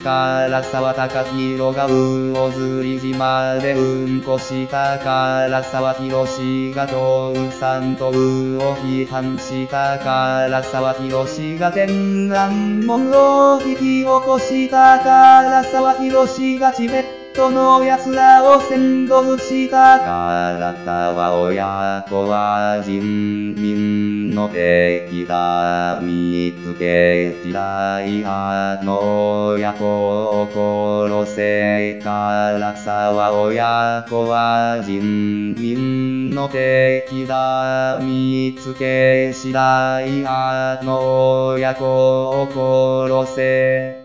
唐沢隆弘が魚釣島でうんこした唐沢博が共産党を批判した唐沢博が天安門を引き起こした唐沢博がチベットの奴らを扇動したからたは親子は人民の敵だ見つけ時代派の親子を殺せからさは親子は人民の敵だ見つけ次第派の親子を殺せ